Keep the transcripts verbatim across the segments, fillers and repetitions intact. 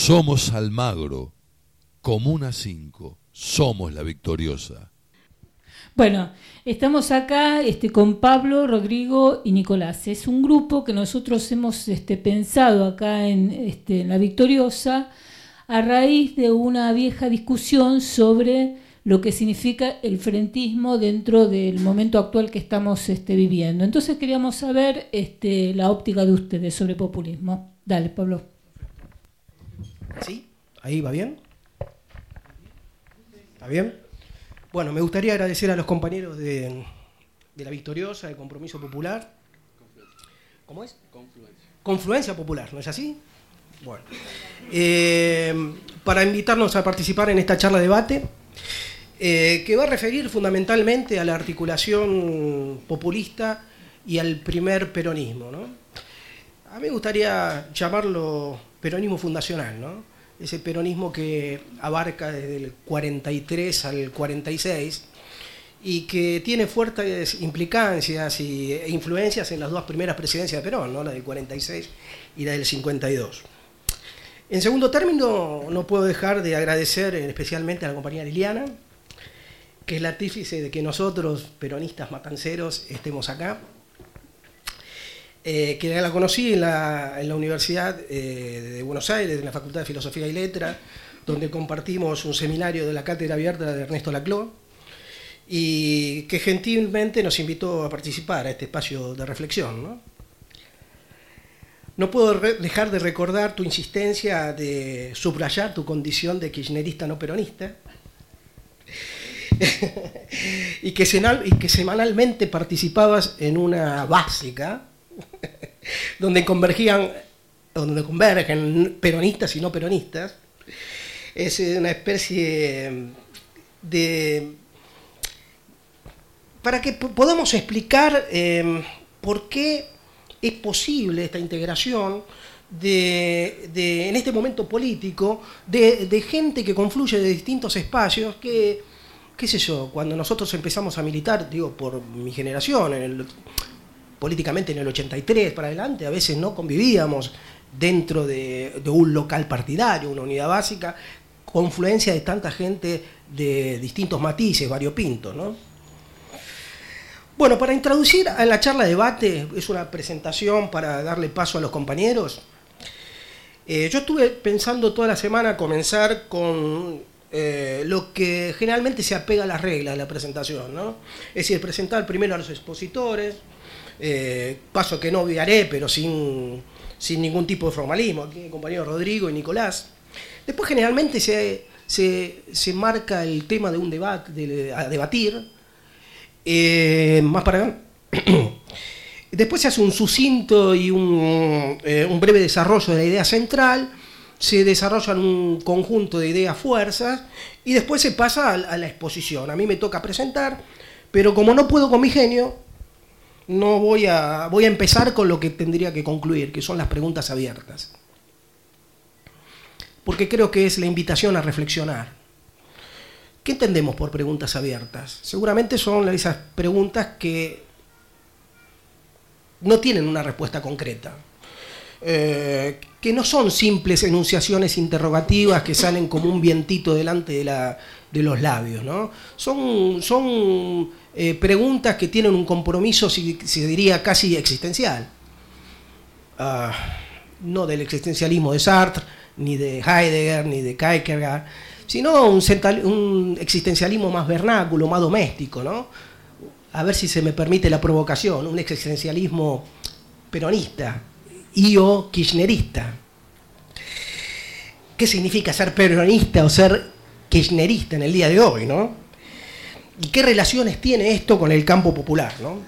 Somos Almagro, Comuna cinco, somos la victoriosa. Bueno, estamos acá este, con Pablo, Rodrigo y Nicolás. Es un grupo que nosotros hemos este, pensado acá en, este, en La Victoriosa a raíz de una vieja discusión sobre lo que significa el frentismo dentro del momento actual que estamos este, viviendo. Entonces queríamos saber este, la óptica de ustedes sobre populismo. Dale, Pablo. ¿Sí? ¿Ahí va bien? ¿Está bien? Bueno, me gustaría agradecer a los compañeros de, de La Victoriosa, de Compromiso Popular. ¿Cómo es? Confluencia. Confluencia Popular, ¿no es así? Bueno. Eh, para invitarnos a participar en esta charla de debate, eh, que va a referir fundamentalmente a la articulación populista y al primer peronismo, ¿no? A mí me gustaría llamarlo peronismo fundacional, ¿no? Ese peronismo que abarca desde el cuarenta y tres al cuarenta y seis y que tiene fuertes implicancias y, e influencias en las dos primeras presidencias de Perón, ¿no? La del cuarenta y seis y la del cincuenta y dos. En segundo término, no puedo dejar de agradecer especialmente a la compañera Liliana, que es la artífice de que nosotros, peronistas matanceros, estemos acá. Eh, que la conocí en la, en la Universidad eh, de Buenos Aires, en la Facultad de Filosofía y Letras, donde compartimos un seminario de la Cátedra Abierta de Ernesto Laclau, y que gentilmente nos invitó a participar a este espacio de reflexión, ¿no? No puedo dejar de recordar tu insistencia de subrayar tu condición de kirchnerista no peronista, y, que senal, y que semanalmente participabas en una básica donde convergían, donde convergen peronistas y no peronistas. Es una especie de... para que podamos explicar eh, por qué es posible esta integración de, de, en este momento político de, de gente que confluye de distintos espacios que, qué sé yo, cuando nosotros empezamos a militar, digo, por mi generación, en el... políticamente en el ochenta y tres para adelante, a veces no convivíamos dentro de, de un local partidario, una unidad básica, confluencia de tanta gente de distintos matices, variopintos, ¿no? Bueno, para introducir a la charla de debate, es una presentación para darle paso a los compañeros. Eh, yo estuve pensando toda la semana comenzar con eh, lo que generalmente se apega a las reglas de la presentación, ¿no? Es decir, presentar primero a los expositores, Eh, paso que no obviaré, pero sin, sin ningún tipo de formalismo, aquí mi compañero Rodrigo y Nicolás. Después generalmente se, se, se marca el tema de un debate, de, a debatir, eh, más para después se hace un sucinto y un, eh, un breve desarrollo de la idea central, se desarrollan un conjunto de ideas fuerzas y después se pasa a, a la exposición. A mí me toca presentar, pero como no puedo con mi genio, no voy a, voy a empezar con lo que tendría que concluir, que son las preguntas abiertas. Porque creo que es la invitación a reflexionar. ¿Qué entendemos por preguntas abiertas? Seguramente son esas preguntas que no tienen una respuesta concreta. Eh, que no son simples enunciaciones interrogativas que salen como un vientito delante de, la, de los labios, ¿no? Son... son Eh, preguntas que tienen un compromiso, si, si diría, casi existencial. Uh, no del existencialismo de Sartre, ni de Heidegger, ni de Kierkegaard, sino un, un existencialismo más vernáculo, más doméstico, ¿no? A ver si se me permite la provocación, un existencialismo peronista y o kirchnerista. ¿Qué significa ser peronista o ser kirchnerista en el día de hoy, no? ¿Y qué relaciones tiene esto con el campo popular, ¿no?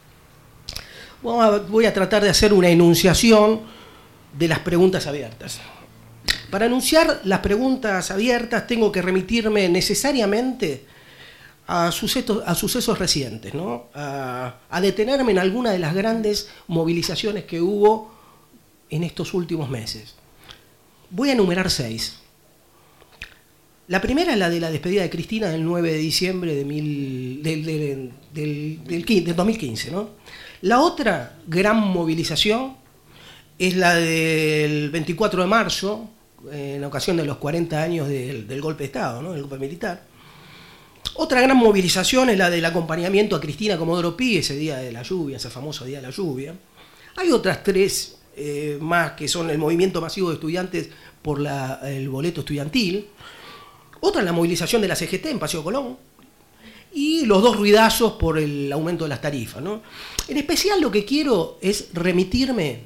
Voy a tratar de hacer una enunciación de las preguntas abiertas. Para enunciar las preguntas abiertas tengo que remitirme necesariamente a sucesos, a sucesos recientes, ¿no? A, a detenerme en alguna de las grandes movilizaciones que hubo en estos últimos meses. Voy a enumerar seis. La primera es la de la despedida de Cristina del nueve de diciembre de mil, del, del, del, del, del dos mil quince, ¿no? La otra gran movilización es la del veinticuatro de marzo en ocasión de los cuarenta años del, del golpe de Estado, ¿no? Del golpe militar. Otra gran movilización es la del acompañamiento a Cristina Comodoro Pi, ese día de la lluvia, ese famoso día de la lluvia. Hay otras tres eh, más que son el movimiento masivo de estudiantes por la, el boleto estudiantil. Otra es la movilización de la C G T en Paseo Colón. Y los dos ruidazos por el aumento de las tarifas, ¿no? En especial lo que quiero es remitirme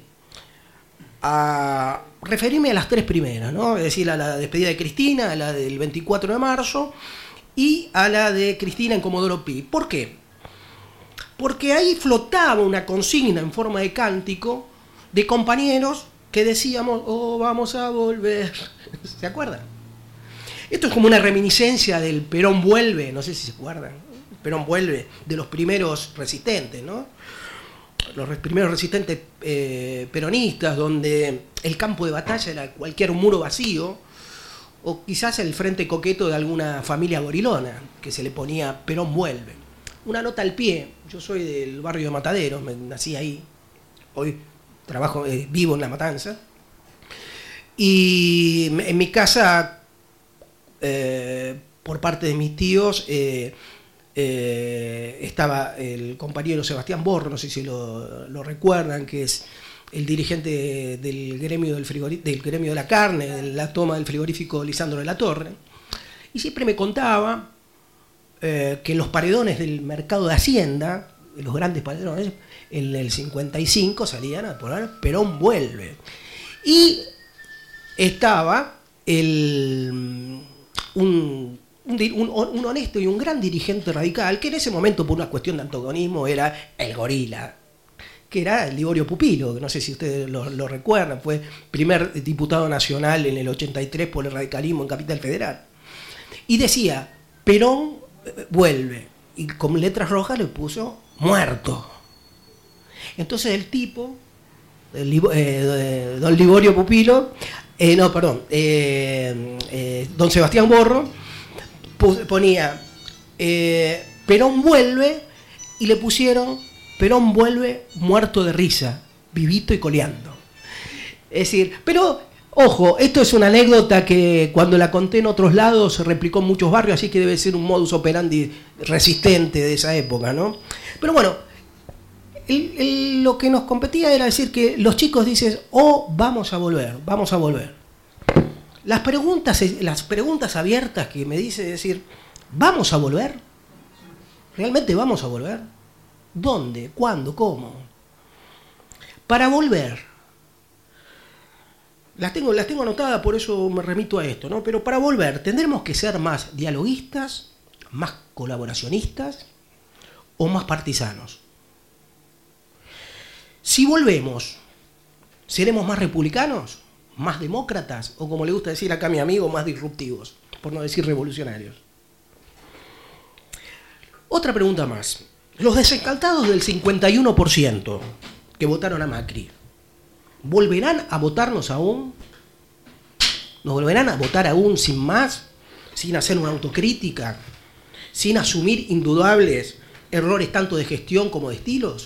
a referirme a las tres primeras, ¿no? Es decir, a la despedida de Cristina, a la del veinticuatro de marzo y a la de Cristina en Comodoro Pi. ¿Por qué? Porque ahí flotaba una consigna en forma de cántico de compañeros que decíamos, oh, vamos a volver. ¿Se acuerdan? Esto es como una reminiscencia del Perón vuelve, no sé si se acuerdan. Perón vuelve, de los primeros resistentes, ¿no? Los primeros resistentes eh, peronistas, donde el campo de batalla era cualquier muro vacío, o quizás el frente coqueto de alguna familia gorilona, que se le ponía Perón vuelve. Una nota al pie, yo soy del barrio de Mataderos, me nací ahí, hoy trabajo, eh, vivo en La Matanza, y en mi casa, eh, por parte de mis tíos, eh, eh, estaba el compañero Sebastián Borro, no sé si lo, lo recuerdan, que es el dirigente del gremio, del, del gremio de la carne, de la toma del frigorífico Lisandro de la Torre, y siempre me contaba eh, que en los paredones del mercado de Hacienda, en los grandes paredones, en el cincuenta y cinco salían a poner Perón vuelve. Y estaba el, un, un, un, un honesto y un gran dirigente radical, que en ese momento, por una cuestión de antagonismo, era el gorila, que era el Liborio Pupilo, que no sé si ustedes lo, lo recuerdan, fue primer diputado nacional en el ochenta y tres por el radicalismo en Capital Federal. Y decía, Perón vuelve, y con letras rojas le puso muerto. Entonces el tipo, el, eh, don Liborio Pupilo, eh, no, perdón, eh, eh, don Sebastián Borro, ponía eh, Perón vuelve y le pusieron Perón vuelve muerto de risa, vivito y coleando. Es decir, pero, ojo, esto es una anécdota que cuando la conté en otros lados se replicó en muchos barrios, así que debe ser un modus operandi resistente de esa época, ¿no? Pero bueno, el, el, lo que nos competía era decir que los chicos dicen, oh, vamos a volver, vamos a volver. Las preguntas, las preguntas abiertas que me dice decir, ¿vamos a volver? ¿Realmente vamos a volver? ¿Dónde? ¿Cuándo? ¿Cómo? Para volver, las tengo, las tengo anotadas, por eso me remito a esto, ¿no? Pero para volver tendremos que ser más dialoguistas, más colaboracionistas o más partisanos. Si volvemos, ¿seremos más republicanos, más demócratas o, como le gusta decir acá a mi amigo, más disruptivos, por no decir revolucionarios? Otra pregunta más. Los desencantados del cincuenta y uno por ciento que votaron a Macri, ¿volverán a votarnos aún? ¿Nos volverán a votar aún sin más? ¿Sin hacer una autocrítica? ¿Sin asumir indudables errores tanto de gestión como de estilos?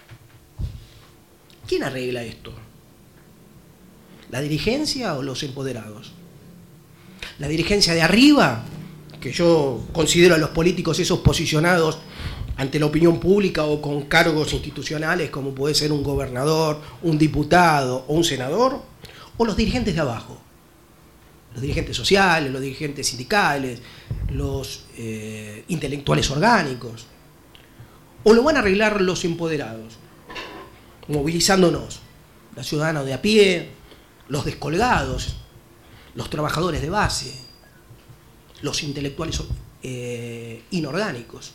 ¿Quién arregla esto? ¿La dirigencia o los empoderados? ¿La dirigencia de arriba, que yo considero a los políticos esos posicionados ante la opinión pública o con cargos institucionales como puede ser un gobernador, un diputado o un senador? ¿O los dirigentes de abajo? Los dirigentes sociales, los dirigentes sindicales, los eh, intelectuales orgánicos. ¿O lo van a arreglar los empoderados? Movilizándonos, los ciudadanos de a pie, los descolgados, los trabajadores de base, los intelectuales eh, inorgánicos.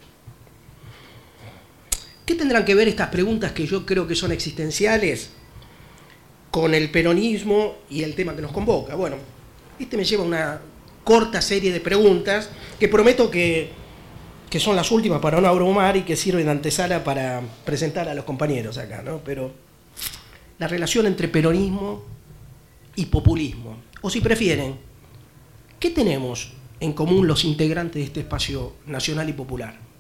¿Qué tendrán que ver estas preguntas que yo creo que son existenciales con el peronismo y el tema que nos convoca? Bueno, este me lleva a una corta serie de preguntas que prometo que, que son las últimas para no abrumar y que sirven de antesala para presentar a los compañeros acá, ¿no? Pero la relación entre peronismo y populismo, o si prefieren, ¿qué tenemos en común los integrantes de este espacio nacional y popular?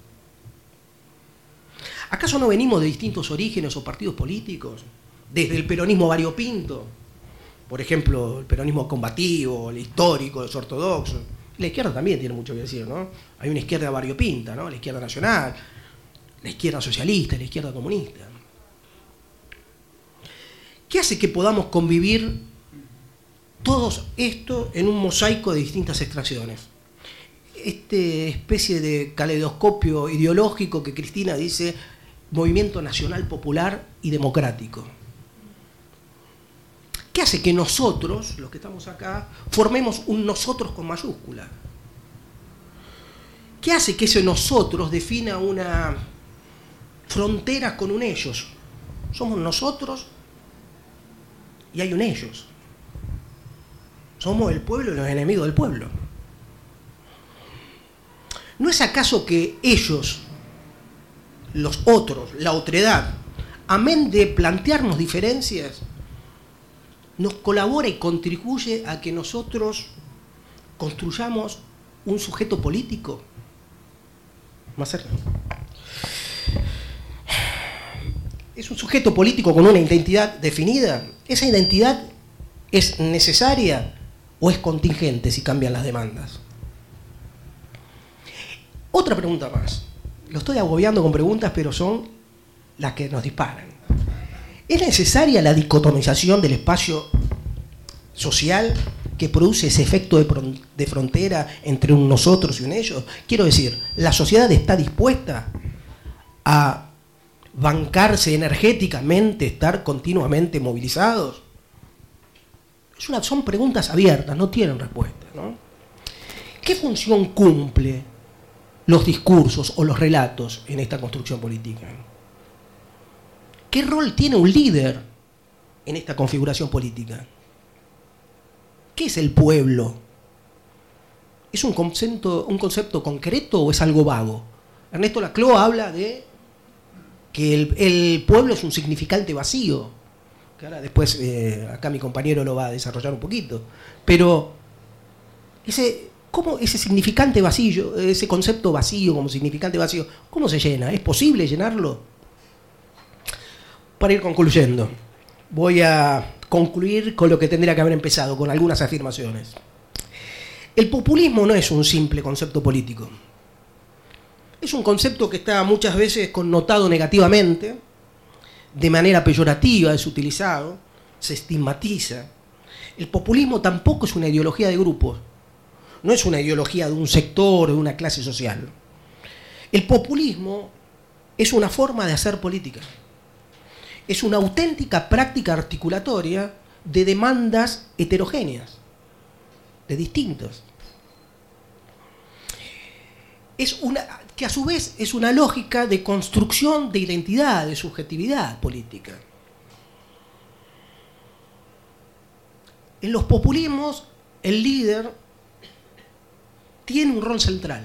¿Acaso no venimos de distintos orígenes o partidos políticos? Desde el peronismo variopinto, por ejemplo, el peronismo combativo, el histórico, los ortodoxos. La izquierda también tiene mucho que decir, ¿no? Hay una izquierda variopinta, ¿no? La izquierda nacional, la izquierda socialista, la izquierda comunista. ¿Qué hace que podamos convivir todos esto en un mosaico de distintas extracciones? Esta especie de caleidoscopio ideológico que Cristina dice movimiento nacional popular y democrático. ¿Qué hace que nosotros, los que estamos acá, formemos un nosotros con mayúscula? ¿Qué hace que ese nosotros defina una frontera con un ellos? Somos nosotros y hay un ellos. Somos el pueblo y los enemigos del pueblo. ¿No es acaso que ellos, los otros, la otredad, amén de plantearnos diferencias, nos colabora y contribuye a que nosotros construyamos un sujeto político? Más cerca. ¿Es un sujeto político con una identidad definida? ¿Esa identidad es necesaria o es contingente si cambian las demandas? Otra pregunta más. Lo estoy agobiando con preguntas, pero son las que nos disparan. ¿Es necesaria la dicotomización del espacio social que produce ese efecto de, de frontera entre un nosotros y un ellos? Quiero decir, ¿la sociedad está dispuesta a bancarse energéticamente, estar continuamente movilizados? Es una, son preguntas abiertas, no tienen respuesta, ¿no? ¿Qué función cumple los discursos o los relatos en esta construcción política? ¿Qué rol tiene un líder en esta configuración política? ¿Qué es el pueblo? ¿Es un concepto, un concepto concreto o es algo vago? Ernesto Laclau habla de que el, el pueblo es un significante vacío, que ahora después eh, acá mi compañero lo va a desarrollar un poquito, pero ese, ¿cómo ese significante vacío, ese concepto vacío como significante vacío, cómo se llena? ¿Es posible llenarlo? Para ir concluyendo, voy a concluir con lo que tendría que haber empezado, con algunas afirmaciones. El populismo no es un simple concepto político. Es un concepto que está muchas veces connotado negativamente, de manera peyorativa es utilizado, se estigmatiza. El populismo tampoco es una ideología de grupos, no es una ideología de un sector o de una clase social. El populismo es una forma de hacer política. Es una auténtica práctica articulatoria de demandas heterogéneas, de distintos. Es una, que a su vez es una lógica de construcción de identidad, de subjetividad política. En los populismos, el líder tiene un rol central.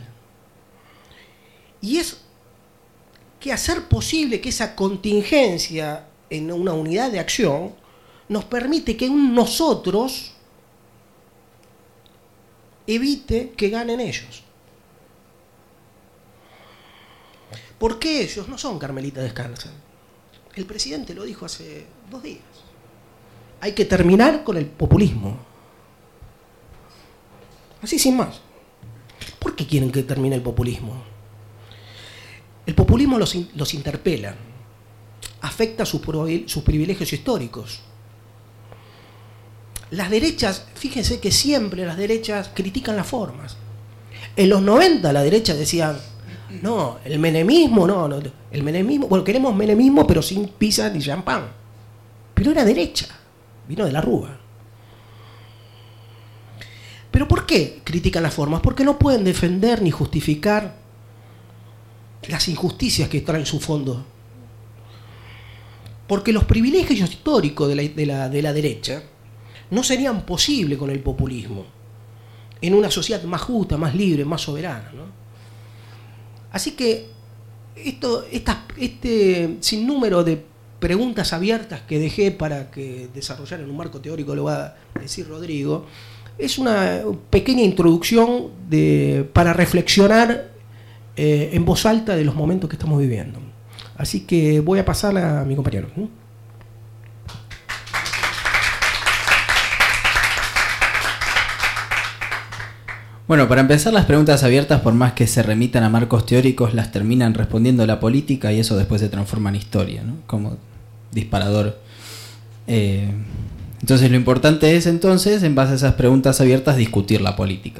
Y es que hacer posible que esa contingencia en una unidad de acción nos permite que un nosotros evite que ganen ellos. ¿Por qué ellos no son Carmelita Descalza? El presidente lo dijo hace dos días. Hay que terminar con el populismo. Así sin más. ¿Por qué quieren que termine el populismo? El populismo los, los interpela, afecta sus, sus privilegios históricos. Las derechas, fíjense que siempre las derechas critican las formas. En los noventa la derecha decía, no, el menemismo, no, no, el menemismo, bueno, queremos menemismo pero sin pizza ni champán. Pero era derecha, vino de la Rúa. ¿Pero por qué critican las formas? Porque no pueden defender ni justificar las injusticias que traen su fondo. Porque los privilegios históricos de la, de la, de la derecha no serían posibles con el populismo en una sociedad más justa, más libre, más soberana, ¿no? Así que esto, esta, este sinnúmero de preguntas abiertas que dejé para que desarrollar en un marco teórico, lo va a decir Rodrigo, es una pequeña introducción de, para reflexionar eh, en voz alta de los momentos que estamos viviendo. Así que voy a pasarla a mi compañero. Bueno, para empezar, las preguntas abiertas, por más que se remitan a marcos teóricos, las terminan respondiendo la política y eso después se transforma en historia, ¿no? Como disparador. Eh, entonces lo importante es entonces, en base a esas preguntas abiertas, discutir la política.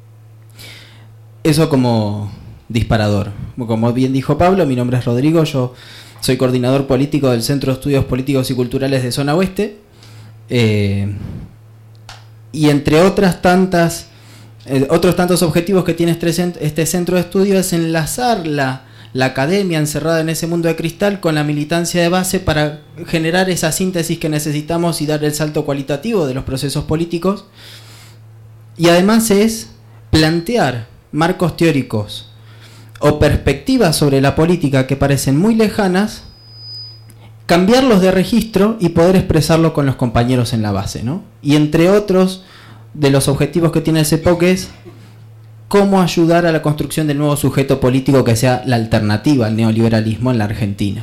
Eso como disparador. Como bien dijo Pablo, mi nombre es Rodrigo, yo soy coordinador político del Centro de Estudios Políticos y Culturales de Zona Oeste. Eh, y entre otras tantas... Eh, otros tantos objetivos que tiene este, cent este centro de estudio es enlazar la, la academia encerrada en ese mundo de cristal con la militancia de base para generar esa síntesis que necesitamos y dar el salto cualitativo de los procesos políticos. Y además es plantear marcos teóricos o perspectivas sobre la política que parecen muy lejanas, cambiarlos de registro y poder expresarlo con los compañeros en la base, ¿no? Y entre otros de los objetivos que tiene el CEPOC es cómo ayudar a la construcción del nuevo sujeto político que sea la alternativa al neoliberalismo en la Argentina.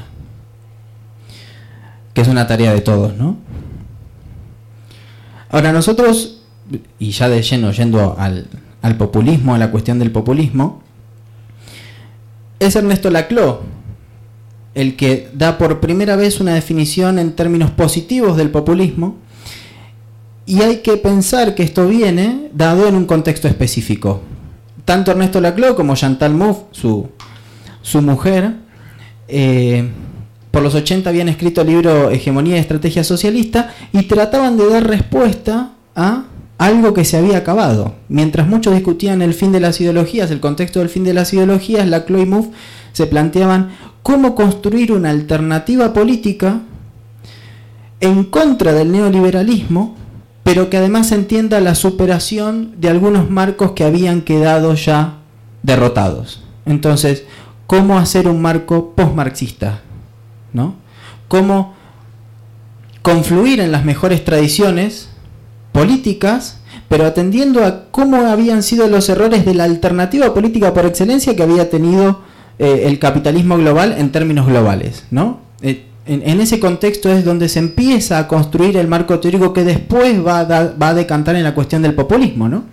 Que es una tarea de todos, ¿no? Ahora nosotros, y ya de lleno yendo al, al populismo, a la cuestión del populismo, es Ernesto Laclau el que da por primera vez una definición en términos positivos del populismo. Y hay que pensar que esto viene dado en un contexto específico. Tanto Ernesto Laclau como Chantal Mouffe, su, su mujer, eh, por los ochenta habían escrito el libro Hegemonía y Estrategia Socialista y trataban de dar respuesta a algo que se había acabado. Mientras muchos discutían el fin de las ideologías, el contexto del fin de las ideologías, Laclau y Mouffe se planteaban cómo construir una alternativa política en contra del neoliberalismo, pero que además entienda la superación de algunos marcos que habían quedado ya derrotados. Entonces, ¿cómo hacer un marco postmarxista? ¿No? ¿Cómo confluir en las mejores tradiciones políticas, pero atendiendo a cómo habían sido los errores de la alternativa política por excelencia que había tenido eh, el capitalismo global en términos globales, ¿no? Eh, En, en ese contexto es donde se empieza a construir el marco teórico que después va a, da, va a decantar en la cuestión del populismo, ¿no?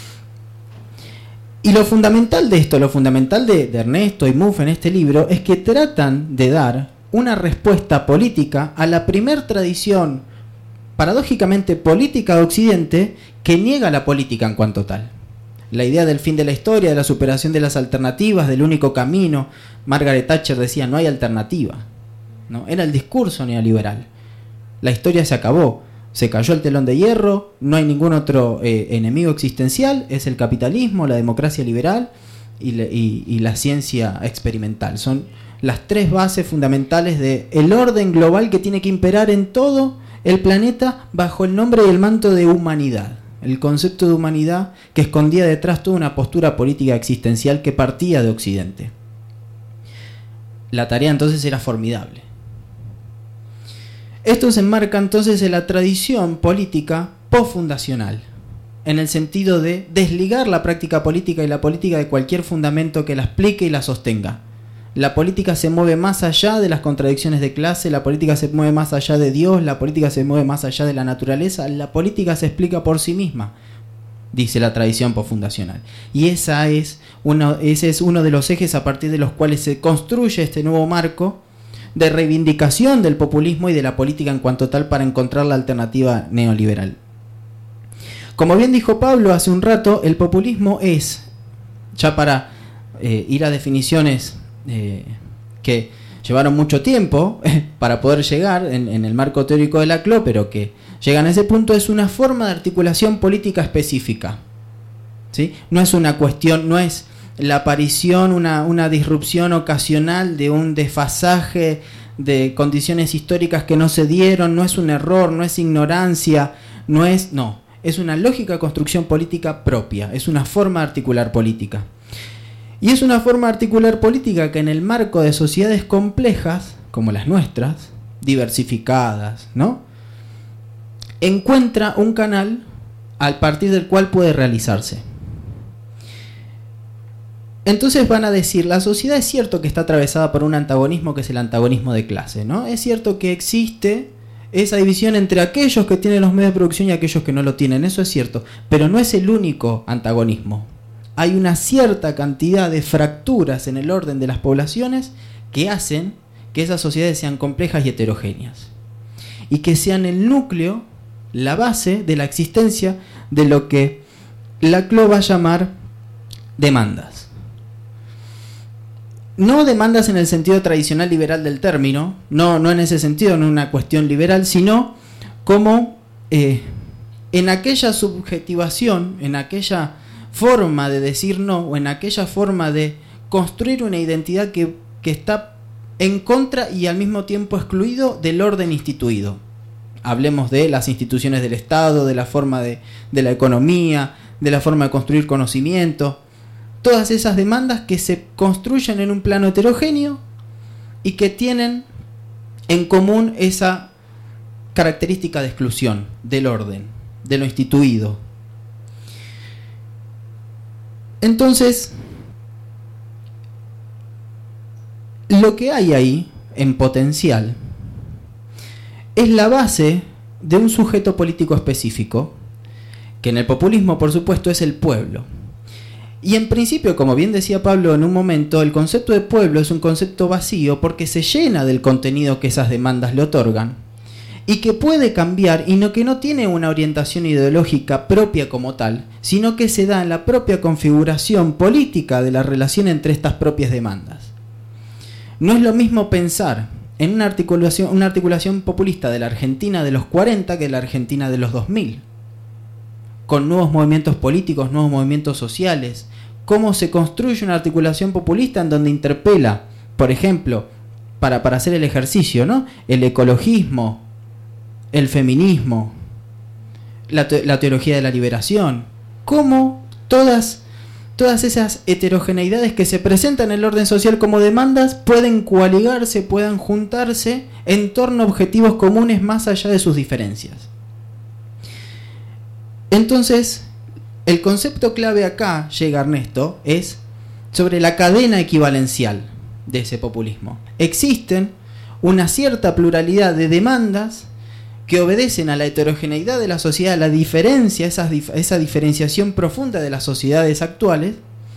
Y lo fundamental de esto, lo fundamental de, de Ernesto y Mouffe en este libro, es que tratan de dar una respuesta política a la primer tradición, paradójicamente política de Occidente, que niega la política en cuanto tal. La idea del fin de la historia, de la superación de las alternativas, del único camino. Margaret Thatcher decía, no hay alternativa. ¿No? Era el discurso neoliberal. La historia se acabó, se cayó el telón de hierro, no hay ningún otro eh, enemigo existencial, es el capitalismo, la democracia liberal y, le, y, y la ciencia experimental. Son las tres bases fundamentales del orden global que tiene que imperar en todo el planeta bajo el nombre y el manto de humanidad. El concepto de humanidad que escondía detrás toda una postura política existencial que partía de Occidente. La tarea entonces era formidable. Esto se enmarca entonces en la tradición política postfundacional, en el sentido de desligar la práctica política y la política de cualquier fundamento que la explique y la sostenga. La política se mueve más allá de las contradicciones de clase, la política se mueve más allá de Dios, la política se mueve más allá de la naturaleza, la política se explica por sí misma, dice la tradición postfundacional. Y esa es uno, ese es uno de los ejes a partir de los cuales se construye este nuevo marco de reivindicación del populismo y de la política en cuanto tal para encontrar la alternativa neoliberal. Como bien dijo Pablo hace un rato, el populismo es, ya para eh, ir a definiciones eh, que llevaron mucho tiempo eh, para poder llegar en, en el marco teórico de Laclau, pero que llegan a ese punto, es una forma de articulación política específica, ¿sí? No es una cuestión, no es la aparición, una, una disrupción ocasional de un desfasaje de condiciones históricas que no se dieron, no es un error, no es ignorancia, no es, no, es una lógica de construcción política propia, es una forma de articular política. Y es una forma de articular política que en el marco de sociedades complejas, como las nuestras, diversificadas, ¿no?, encuentra un canal a partir del cual puede realizarse. Entonces van a decir, la sociedad es cierto que está atravesada por un antagonismo que es el antagonismo de clase, ¿no? Es cierto que existe esa división entre aquellos que tienen los medios de producción y aquellos que no lo tienen, eso es cierto, pero no es el único antagonismo. Hay una cierta cantidad de fracturas en el orden de las poblaciones que hacen que esas sociedades sean complejas y heterogéneas, y que sean el núcleo, la base de la existencia de lo que Laclau va a llamar demandas. No demandas en el sentido tradicional liberal del término, no, no en ese sentido, no una cuestión liberal, sino como eh, en aquella subjetivación, en aquella forma de decir no, o en aquella forma de construir una identidad que, que está en contra y al mismo tiempo excluido del orden instituido. Hablemos de las instituciones del Estado, de la forma de, de la economía, de la forma de construir conocimiento. Todas esas demandas que se construyen en un plano heterogéneo y que tienen en común esa característica de exclusión del orden, de lo instituido. Entonces, lo que hay ahí, en potencial, es la base de un sujeto político específico, que en el populismo, por supuesto, es el pueblo. Y en principio, como bien decía Pablo en un momento, el concepto de pueblo es un concepto vacío porque se llena del contenido que esas demandas le otorgan y que puede cambiar y no, que no tiene una orientación ideológica propia como tal, sino que se da en la propia configuración política de la relación entre estas propias demandas. No es lo mismo pensar en una articulación, una articulación populista de la Argentina de los cuarenta que de la Argentina de los dos mil, con nuevos movimientos políticos, nuevos movimientos sociales. Cómo se construye una articulación populista en donde interpela, por ejemplo, para, para hacer el ejercicio, ¿no?, el ecologismo, el feminismo, la, te, la teología de la liberación. Cómo todas, todas esas heterogeneidades que se presentan en el orden social como demandas pueden coaligarse, puedan juntarse en torno a objetivos comunes más allá de sus diferencias. Entonces, el concepto clave acá, llega Ernesto, es sobre la cadena equivalencial de ese populismo. Existen una cierta pluralidad de demandas que obedecen a la heterogeneidad de la sociedad, a la diferencia, esa, esa diferenciación profunda de las sociedades actuales,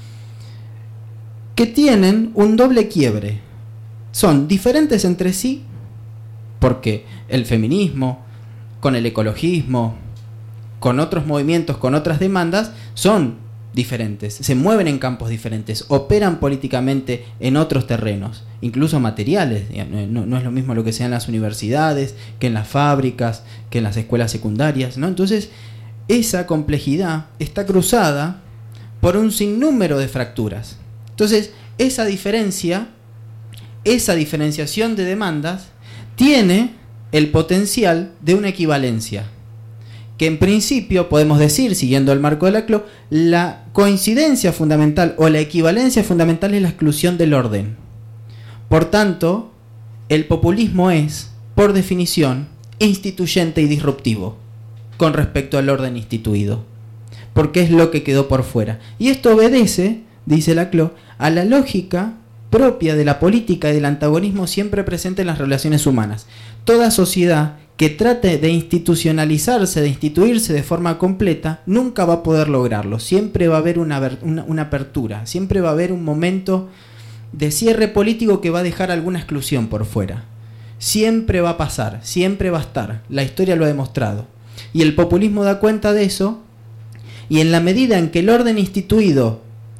que tienen un doble quiebre. Son diferentes entre sí, porque el feminismo, con el ecologismo, con otros movimientos, con otras demandas, son diferentes, se mueven en campos diferentes, operan políticamente en otros terrenos, incluso materiales. No, no es lo mismo lo que sea en las universidades, que en las fábricas, que en las escuelas secundarias, ¿no? Entonces, esa complejidad está cruzada por un sinnúmero de fracturas. Entonces, esa diferencia, esa diferenciación de demandas, tiene el potencial de una equivalencia, que en principio podemos decir, siguiendo el marco de Laclau, la coincidencia fundamental o la equivalencia fundamental es la exclusión del orden. Por tanto, el populismo es, por definición, instituyente y disruptivo con respecto al orden instituido, porque es lo que quedó por fuera. Y esto obedece, dice Laclau, a la lógica propia de la política y del antagonismo siempre presente en las relaciones humanas. Toda sociedad que trate de institucionalizarse, de instituirse de forma completa, nunca va a poder lograrlo. Siempre va a haber una, una, una apertura, siempre va a haber un momento de cierre político que va a dejar alguna exclusión por fuera. Siempre va a pasar, siempre va a estar. La historia lo ha demostrado. Y el populismo da cuenta de eso, y en la medida en que el orden instituido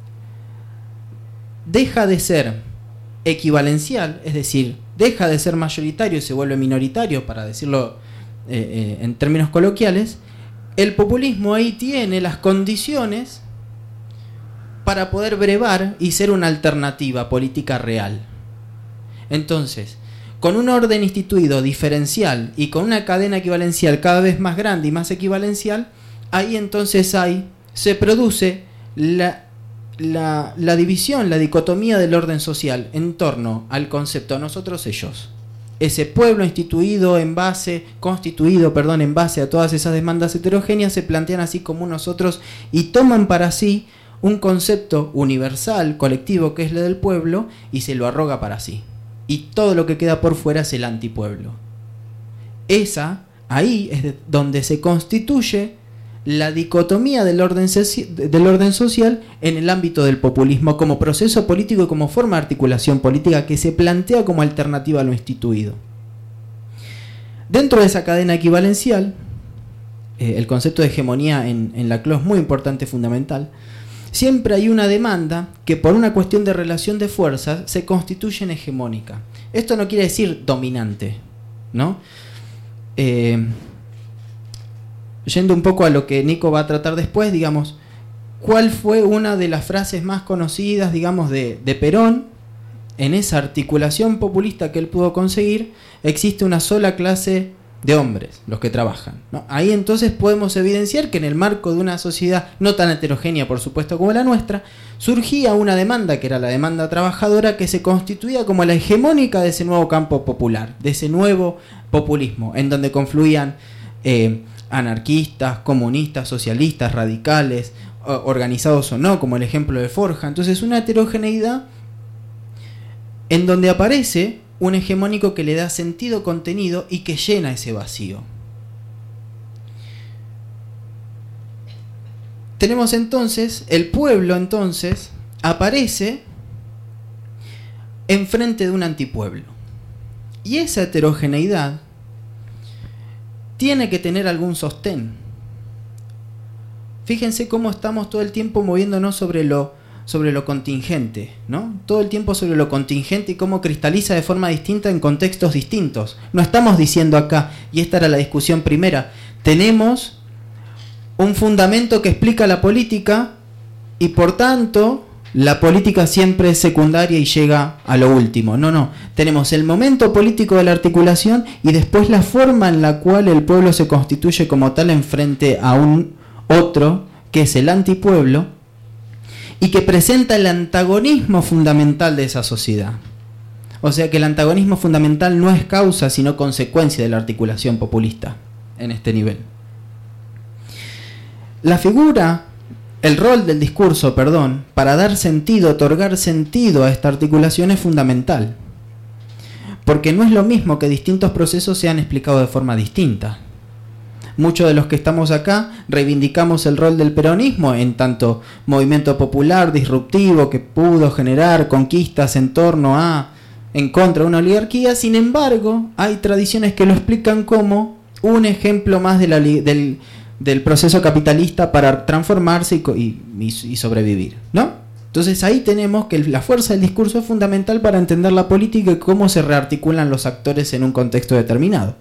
deja de ser equivalencial, es decir, deja de ser mayoritario y se vuelve minoritario, para decirlo eh, eh, en términos coloquiales, el populismo ahí tiene las condiciones para poder brevar y ser una alternativa política real. Entonces, con un orden instituido diferencial y con una cadena equivalencial cada vez más grande y más equivalencial, ahí entonces hay, se produce la La, la división, la dicotomía del orden social en torno al concepto nosotros-ellos. Ese pueblo instituido en base, constituido, perdón, en base a todas esas demandas heterogéneas se plantean así como nosotros y toman para sí un concepto universal, colectivo, que es el del pueblo, y se lo arroga para sí. Y todo lo que queda por fuera es el antipueblo. esa, ahí es de donde se constituye la dicotomía del orden, del orden social en el ámbito del populismo como proceso político y como forma de articulación política que se plantea como alternativa a lo instituido. Dentro de esa cadena equivalencial, eh, el concepto de hegemonía en, en la C L O es muy importante, fundamental. Siempre hay una demanda que por una cuestión de relación de fuerzas se constituye en hegemónica. Esto no quiere decir dominante, ¿no? Eh, Yendo un poco a lo que Nico va a tratar después, digamos, ¿cuál fue una de las frases más conocidas, digamos, de, de Perón? En esa articulación populista que él pudo conseguir, existe una sola clase de hombres, los que trabajan, ¿no? Ahí entonces podemos evidenciar que en el marco de una sociedad no tan heterogénea, por supuesto, como la nuestra, surgía una demanda, que era la demanda trabajadora, que se constituía como la hegemónica de ese nuevo campo popular, de ese nuevo populismo, en donde confluían eh, anarquistas, comunistas, socialistas, radicales, organizados o no, como el ejemplo de Forja. Entonces, una heterogeneidad en donde aparece un hegemónico que le da sentido, contenido y que llena ese vacío. Tenemos entonces, el pueblo entonces aparece enfrente de un antipueblo. Y esa heterogeneidad tiene que tener algún sostén. Fíjense cómo estamos todo el tiempo moviéndonos sobre lo, sobre lo contingente, ¿no? Todo el tiempo sobre lo contingente y cómo cristaliza de forma distinta en contextos distintos. No estamos diciendo acá, y esta era la discusión primera, tenemos un fundamento que explica la política y por tanto la política siempre es secundaria y llega a lo último. No, no. Tenemos el momento político de la articulación y después la forma en la cual el pueblo se constituye como tal en frente a un otro, que es el antipueblo, y que presenta el antagonismo fundamental de esa sociedad. O sea que el antagonismo fundamental no es causa, sino consecuencia de la articulación populista en este nivel. La figura... El rol del discurso, perdón, para dar sentido, otorgar sentido a esta articulación es fundamental. Porque no es lo mismo que distintos procesos sean explicados de forma distinta. Muchos de los que estamos acá reivindicamos el rol del peronismo en tanto movimiento popular, disruptivo, que pudo generar conquistas en torno a, en contra de una oligarquía. Sin embargo, hay tradiciones que lo explican como un ejemplo más de la, del... del proceso capitalista para transformarse y, y, y sobrevivir, ¿no? Entonces ahí tenemos que la fuerza del discurso es fundamental para entender la política y cómo se rearticulan los actores en un contexto determinado.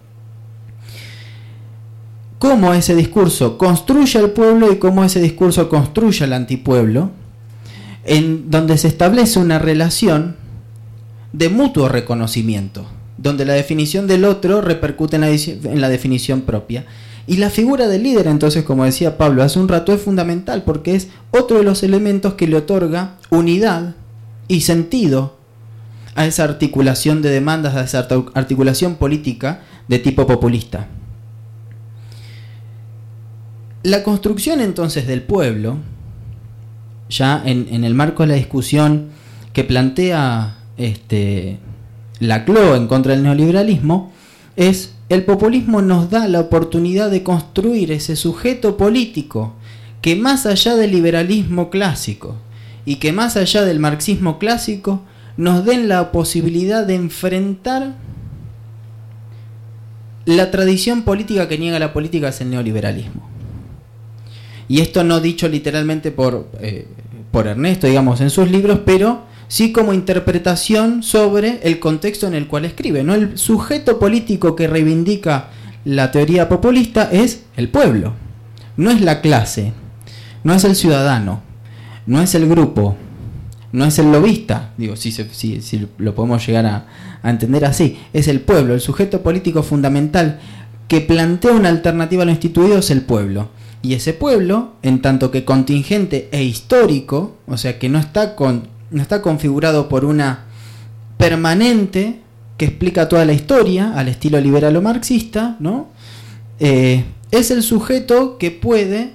Cómo ese discurso construye al pueblo y cómo ese discurso construye al antipueblo, en donde se establece una relación de mutuo reconocimiento, donde la definición del otro repercute en la, en la definición propia. Y la figura del líder, entonces, como decía Pablo hace un rato, es fundamental porque es otro de los elementos que le otorga unidad y sentido a esa articulación de demandas, a esa articulación política de tipo populista. La construcción entonces del pueblo, ya en, en el marco de la discusión que plantea este, la C L O en contra del neoliberalismo, es el populismo nos da la oportunidad de construir ese sujeto político que más allá del liberalismo clásico y que más allá del marxismo clásico nos den la posibilidad de enfrentar la tradición política que niega la política, es el neoliberalismo. Y esto no dicho literalmente por, eh, por Ernesto, digamos, en sus libros, pero sí como interpretación sobre el contexto en el cual escribe, ¿no? El sujeto político que reivindica la teoría populista es el pueblo, no es la clase, no es el ciudadano, no es el grupo, no es el lobista, digo, si, si, si, si lo podemos llegar a, a entender así, es el pueblo, el sujeto político fundamental que plantea una alternativa a lo instituido es el pueblo. Y ese pueblo, en tanto que contingente e histórico, o sea que no está con no está configurado por una permanente que explica toda la historia al estilo liberal o marxista, ¿no? Eh, es el sujeto que puede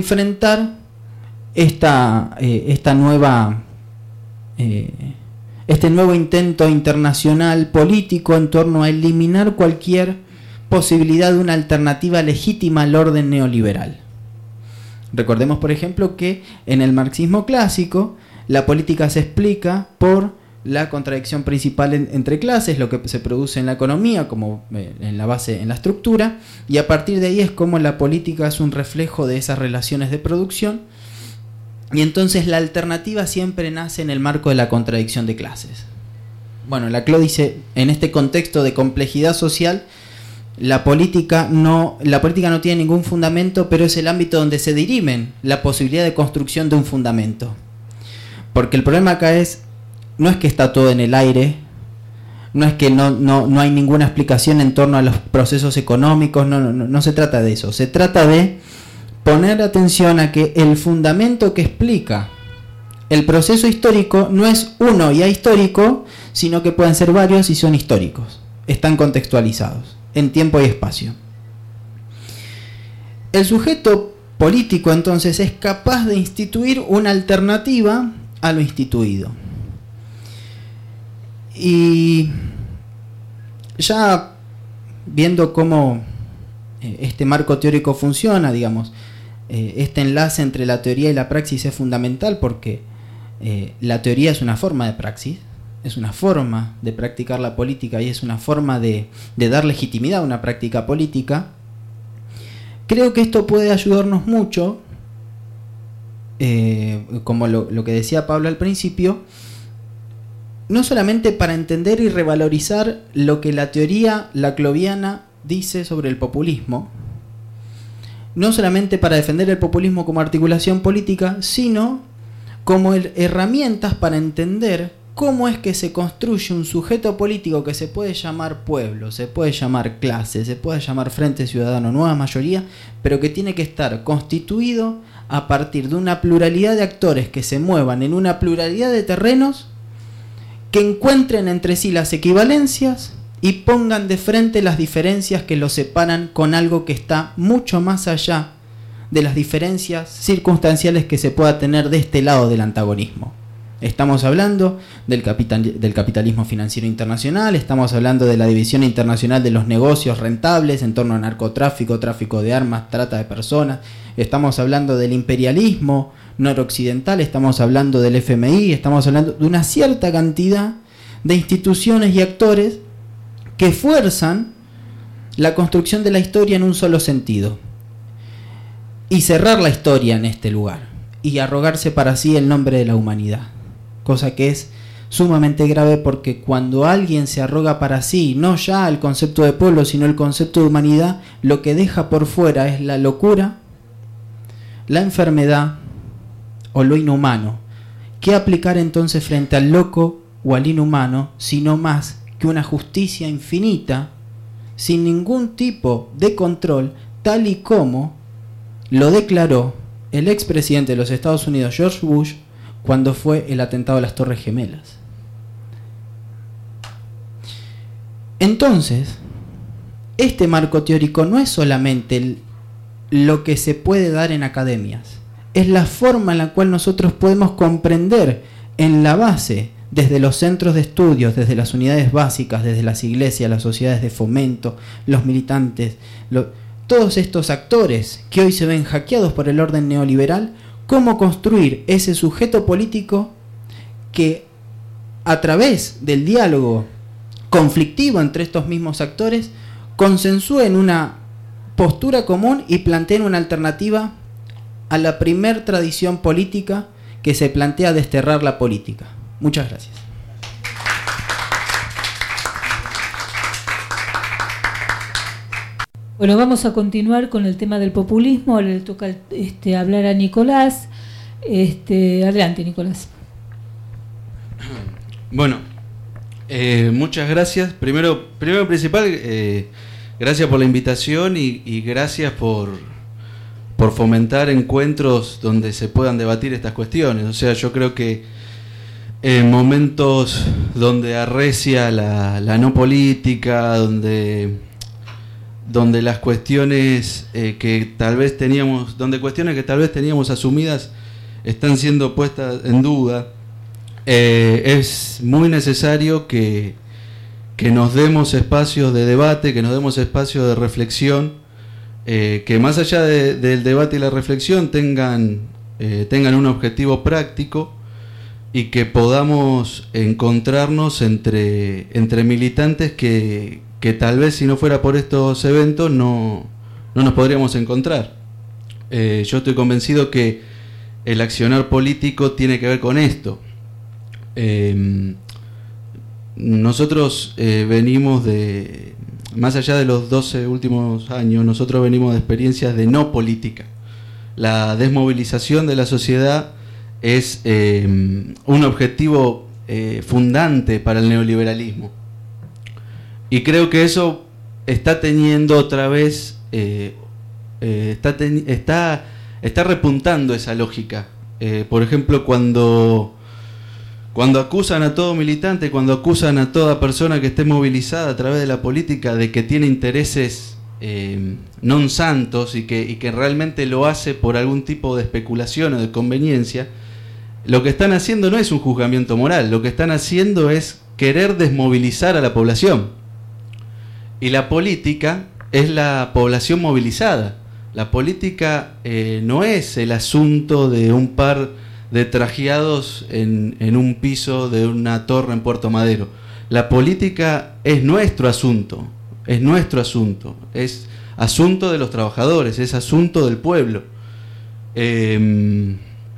enfrentar esta, eh, esta nueva eh, este nuevo intento internacional político en torno a eliminar cualquier posibilidad de una alternativa legítima al orden neoliberal. Recordemos, por ejemplo, que en el marxismo clásico la política se explica por la contradicción principal en, entre clases, lo que se produce en la economía, como eh, en la base, en la estructura, y a partir de ahí es como la política es un reflejo de esas relaciones de producción, y entonces la alternativa siempre nace en el marco de la contradicción de clases. Bueno, Laclau dice, en este contexto de complejidad social, la política no, la política no tiene ningún fundamento, pero es el ámbito donde se dirimen la posibilidad de construcción de un fundamento. Porque el problema acá es, no es que está todo en el aire, no es que no, no, no hay ninguna explicación en torno a los procesos económicos, no, no, no se trata de eso. Se trata de poner atención a que el fundamento que explica el proceso histórico no es uno y ahistórico, sino que pueden ser varios y son históricos. Están contextualizados en tiempo y espacio. El sujeto político entonces es capaz de instituir una alternativa a lo instituido. Y ya viendo cómo este marco teórico funciona, digamos, este enlace entre la teoría y la praxis es fundamental porque eh, la teoría es una forma de praxis, es una forma de practicar la política y es una forma de, de dar legitimidad a una práctica política. Creo que esto puede ayudarnos mucho, eh, como lo, lo que decía Pablo al principio, no solamente para entender y revalorizar lo que la teoría lacloviana dice sobre el populismo, no solamente para defender el populismo como articulación política, sino como el, herramientas para entender cómo es que se construye un sujeto político que se puede llamar pueblo, se puede llamar clase, se puede llamar Frente Ciudadano, nueva mayoría, pero que tiene que estar constituido a partir de una pluralidad de actores que se muevan en una pluralidad de terrenos, que encuentren entre sí las equivalencias y pongan de frente las diferencias que los separan con algo que está mucho más allá de las diferencias circunstanciales que se pueda tener de este lado del antagonismo. Estamos hablando del, capital, del capitalismo financiero internacional, estamos hablando de la división internacional de los negocios rentables en torno a narcotráfico, tráfico de armas, trata de personas, estamos hablando del imperialismo noroccidental, estamos hablando del F M I, estamos hablando de una cierta cantidad de instituciones y actores que fuerzan la construcción de la historia en un solo sentido y cerrar la historia en este lugar y arrogarse para sí el nombre de la humanidad, cosa que es sumamente grave porque cuando alguien se arroga para sí no ya el concepto de pueblo sino el concepto de humanidad, lo que deja por fuera es la locura, la enfermedad o lo inhumano. ¿Qué aplicar entonces frente al loco o al inhumano sino más que una justicia infinita sin ningún tipo de control, tal y como lo declaró el expresidente de los Estados Unidos George Bush cuando fue el atentado a las Torres Gemelas? Entonces, este marco teórico no es solamente el, lo que se puede dar en academias, es la forma en la cual nosotros podemos comprender en la base, desde los centros de estudios, desde las unidades básicas, desde las iglesias, las sociedades de fomento, los militantes, lo, todos estos actores que hoy se ven hackeados por el orden neoliberal, cómo construir ese sujeto político que a través del diálogo conflictivo entre estos mismos actores consensúen una postura común y planteen una alternativa a la primer tradición política que se plantea desterrar la política. Muchas gracias. Bueno, vamos a continuar con el tema del populismo. Ahora le toca este, hablar a Nicolás. Este, adelante, Nicolás. Bueno, eh, muchas gracias. Primero, primero principal, eh, gracias por la invitación y, y gracias por, por fomentar encuentros donde se puedan debatir estas cuestiones. O sea, yo creo que en momentos donde arrecia la, la no política, donde, donde las cuestiones eh, que tal vez teníamos, donde cuestiones que tal vez teníamos asumidas están siendo puestas en duda, eh, es muy necesario que, que nos demos espacios de debate, que nos demos espacios de reflexión, eh, que más allá de, del debate y la reflexión tengan, eh, tengan un objetivo práctico y que podamos encontrarnos entre, entre militantes que, que tal vez si no fuera por estos eventos no, no nos podríamos encontrar. Eh, yo estoy convencido que el accionar político tiene que ver con esto. Eh, nosotros eh, venimos de, más allá de los doce últimos años, nosotros venimos de experiencias de no política. La desmovilización de la sociedad es eh, un objetivo eh, fundante para el neoliberalismo. Y creo que eso está teniendo otra vez, eh, eh, está, ten, está, está repuntando esa lógica. Eh, por ejemplo, cuando, cuando acusan a todo militante, cuando acusan a toda persona que esté movilizada a través de la política de que tiene intereses eh, non santos y que, y que realmente lo hace por algún tipo de especulación o de conveniencia, lo que están haciendo no es un juzgamiento moral, lo que están haciendo es querer desmovilizar a la población. Y la política es la población movilizada. La política eh, no es el asunto de un par de trajeados en, en un piso de una torre en Puerto Madero. La política es nuestro asunto, es nuestro asunto, es asunto de los trabajadores, es asunto del pueblo. Eh,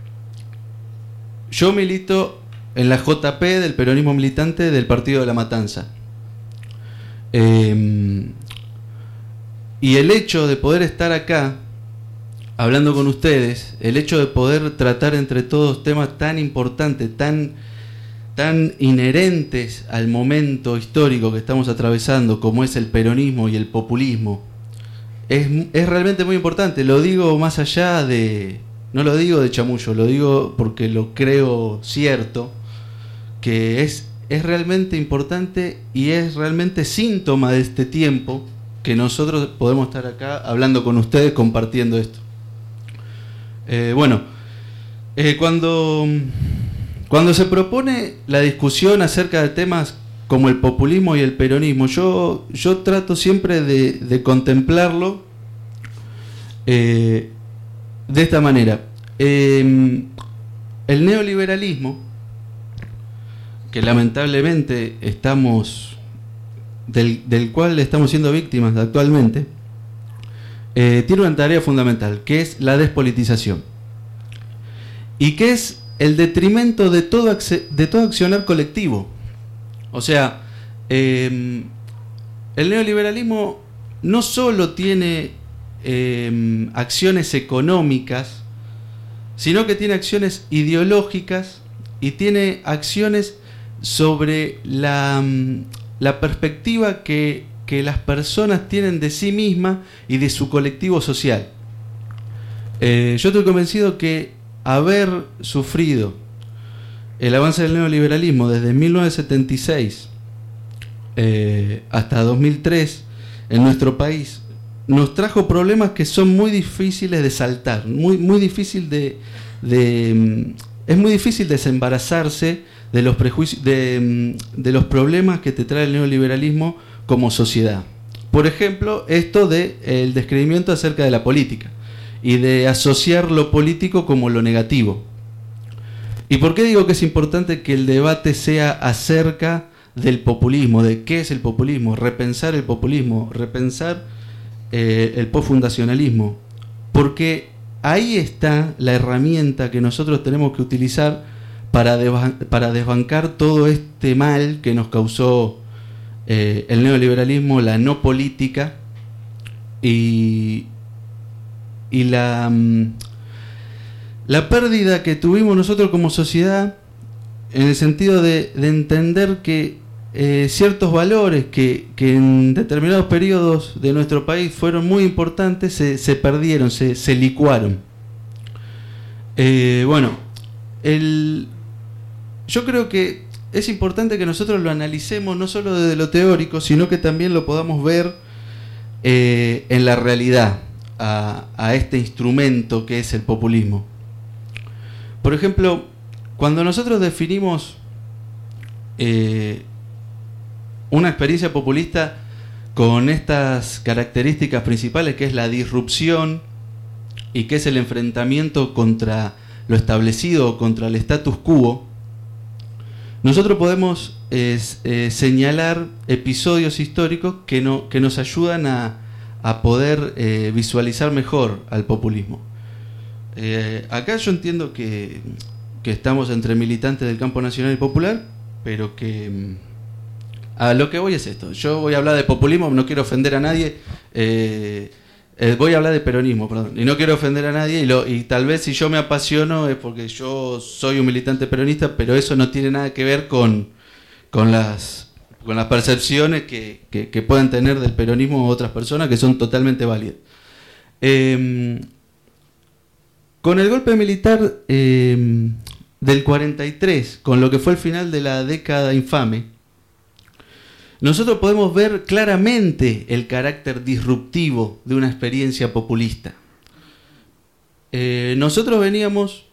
Yo milito en la J P del peronismo militante del Partido de la Matanza. Eh, y el hecho de poder estar acá, hablando con ustedes, el hecho de poder tratar entre todos temas tan importantes, tan, tan inherentes al momento histórico que estamos atravesando, como es el peronismo y el populismo, es, es realmente muy importante. Lo digo más allá de... No lo digo de chamullo, lo digo porque lo creo cierto, que es, es realmente importante y es realmente síntoma de este tiempo que nosotros podemos estar acá hablando con ustedes, compartiendo esto. Eh, bueno, eh, cuando, cuando se propone la discusión acerca de temas como el populismo y el peronismo, yo, yo trato siempre de, de contemplarlo eh, de esta manera. Eh, el neoliberalismo, que lamentablemente estamos del, del cual estamos siendo víctimas actualmente, eh, tiene una tarea fundamental, que es la despolitización, y que es el detrimento de todo, de todo accionar colectivo. O sea, eh, el neoliberalismo no solo tiene eh, acciones económicas, sino que tiene acciones ideológicas y tiene acciones sobre la, la perspectiva que, que las personas tienen de sí mismas y de su colectivo social. Eh, yo estoy convencido que haber sufrido el avance del neoliberalismo desde mil novecientos setenta y seis eh, hasta dos mil tres en nuestro país nos trajo problemas que son muy difíciles de saltar, muy, muy difícil de, de es muy difícil desembarazarse de los prejuicios, de, de los problemas que te trae el neoliberalismo como sociedad. Por ejemplo, esto de el descreimiento acerca de la política y de asociar lo político como lo negativo. ¿Y por qué digo que es importante que el debate sea acerca del populismo, de qué es el populismo, repensar el populismo, repensar Eh, el postfundacionalismo? Porque ahí está la herramienta que nosotros tenemos que utilizar para, desban para desbancar todo este mal que nos causó eh, el neoliberalismo, la no política y, y la, la pérdida que tuvimos nosotros como sociedad, en el sentido de, de entender que Eh, ciertos valores que, que en determinados periodos de nuestro país fueron muy importantes se, se perdieron, se, se licuaron. Eh, bueno, el, yo creo que es importante que nosotros lo analicemos no solo desde lo teórico, sino que también lo podamos ver eh, en la realidad a, a este instrumento que es el populismo. Por ejemplo, cuando nosotros definimos eh, una experiencia populista con estas características principales, que es la disrupción y que es el enfrentamiento contra lo establecido o contra el status quo, nosotros podemos eh, eh, señalar episodios históricos que, no, que nos ayudan a, a poder eh, visualizar mejor al populismo. Eh, acá yo entiendo que, que estamos entre militantes del campo nacional y popular, pero que a lo que voy es esto. Yo voy a hablar de populismo, no quiero ofender a nadie. Eh, eh, voy a hablar de peronismo, perdón, y no quiero ofender a nadie. Y, lo, y tal vez si yo me apasiono es porque yo soy un militante peronista, pero eso no tiene nada que ver con, con las con las percepciones que, que, que puedan tener del peronismo otras personas, que son totalmente válidas. Eh, con el golpe militar eh, del cuarenta y tres, con lo que fue el final de la década infame, nosotros podemos ver claramente el carácter disruptivo de una experiencia populista. Eh, nosotros veníamos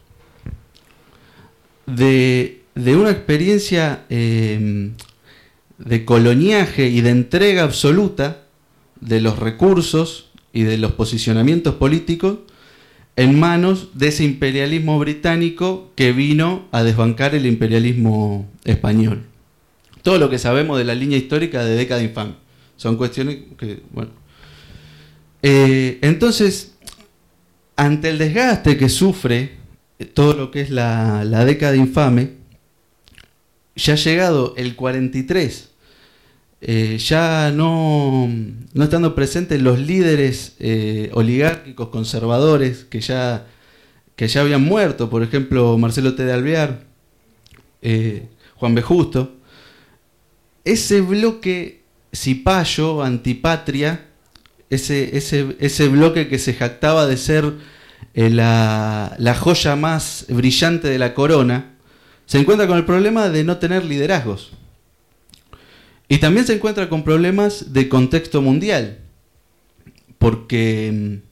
de, de una experiencia eh, de coloniaje y de entrega absoluta de los recursos y de los posicionamientos políticos en manos de ese imperialismo británico que vino a desbancar el imperialismo español. Todo lo que sabemos de la línea histórica de década infame. Son cuestiones que, bueno. Eh, entonces, ante el desgaste que sufre todo lo que es la, la década infame, ya ha llegado el cuarenta y tres, eh, ya no, no estando presentes los líderes eh, oligárquicos conservadores que ya, que ya habían muerto, por ejemplo, Marcelo T. de Alvear, eh, Juan B. Justo, ese bloque cipayo, antipatria, ese, ese, ese bloque que se jactaba de ser eh, la, la joya más brillante de la corona, se encuentra con el problema de no tener liderazgos. Y también se encuentra con problemas de contexto mundial, porque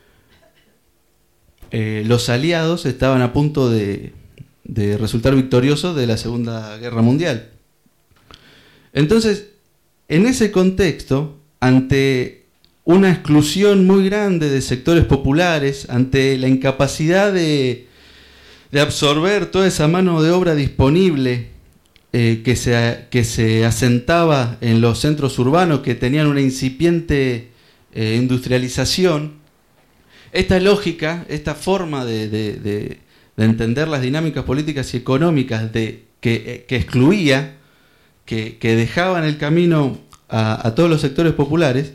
eh, los aliados estaban a punto de, de resultar victoriosos de la Segunda Guerra Mundial. Entonces, en ese contexto, ante una exclusión muy grande de sectores populares, ante la incapacidad de, de absorber toda esa mano de obra disponible eh, que, se, que se asentaba en los centros urbanos, que tenían una incipiente eh, industrialización, esta lógica, esta forma de, de, de, de entender las dinámicas políticas y económicas de, que, que excluía, Que, que dejaban el camino a, a todos los sectores populares,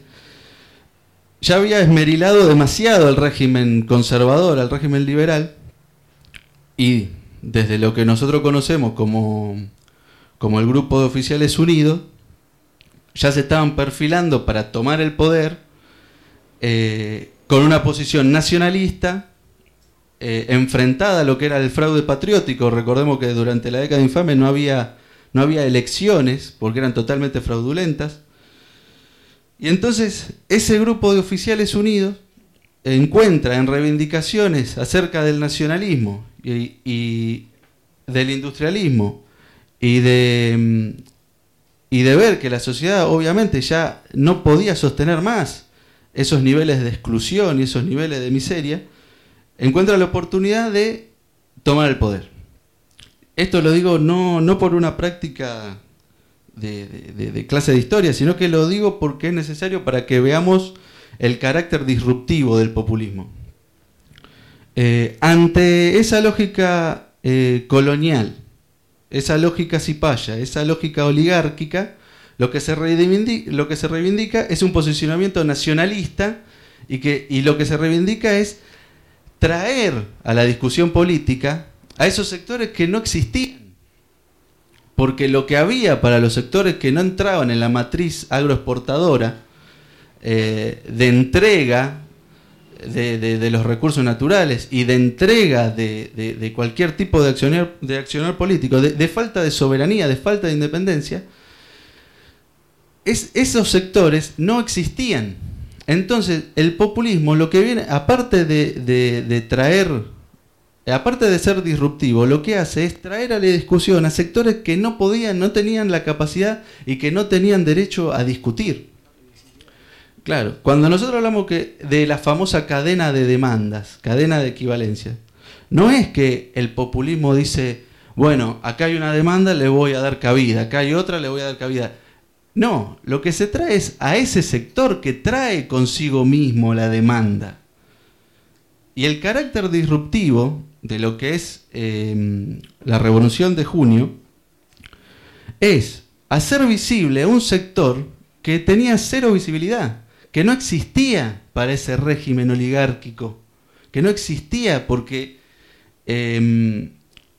ya había esmerilado demasiado al régimen conservador, al régimen liberal, y desde lo que nosotros conocemos como, como el Grupo de Oficiales Unidos, ya se estaban perfilando para tomar el poder eh, con una posición nacionalista, eh, enfrentada a lo que era el fraude patriótico. Recordemos que durante la década infame no había... No había elecciones porque eran totalmente fraudulentas. Y entonces ese grupo de oficiales unidos encuentra en reivindicaciones acerca del nacionalismo y, y del industrialismo y de, y de ver que la sociedad obviamente ya no podía sostener más esos niveles de exclusión y esos niveles de miseria, encuentra la oportunidad de tomar el poder. Esto lo digo no, no por una práctica de, de, de clase de historia, sino que lo digo porque es necesario para que veamos el carácter disruptivo del populismo. Eh, ante esa lógica eh, colonial, esa lógica cipaya, esa lógica oligárquica, lo que se reivindica, lo que se reivindica es un posicionamiento nacionalista y, que, y lo que se reivindica es traer a la discusión política a esos sectores que no existían, porque lo que había para los sectores que no entraban en la matriz agroexportadora eh, de entrega de, de, de los recursos naturales y de entrega de, de, de cualquier tipo de accionar, de accionar político, de, de falta de soberanía, de falta de independencia, es, esos sectores no existían. Entonces el populismo lo que viene, aparte de, de, de traer aparte de ser disruptivo, lo que hace es traer a la discusión a sectores que no podían, no tenían la capacidad y que no tenían derecho a discutir. Claro, cuando nosotros hablamos que de la famosa cadena de demandas, cadena de equivalencia, no es que el populismo dice, bueno, acá hay una demanda, le voy a dar cabida, acá hay otra, le voy a dar cabida. No, lo que se trae es a ese sector que trae consigo mismo la demanda. Y el carácter disruptivo de lo que es eh, la Revolución de Junio es hacer visible a un sector que tenía cero visibilidad, que no existía para ese régimen oligárquico, que no existía porque eh,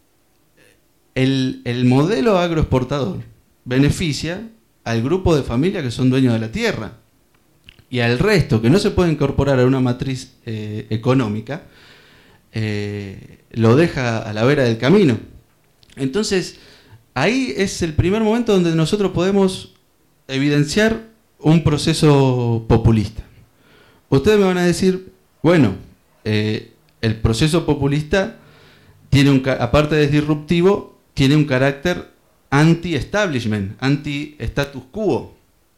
el, el modelo agroexportador beneficia al grupo de familias que son dueños de la tierra y al resto que no se puede incorporar a una matriz eh, económica, eh, lo deja a la vera del camino. Entonces, ahí es el primer momento donde nosotros podemos evidenciar un proceso populista. Ustedes me van a decir, bueno, eh, el proceso populista tiene un, aparte de disruptivo, tiene un carácter anti-establishment, anti-status quo.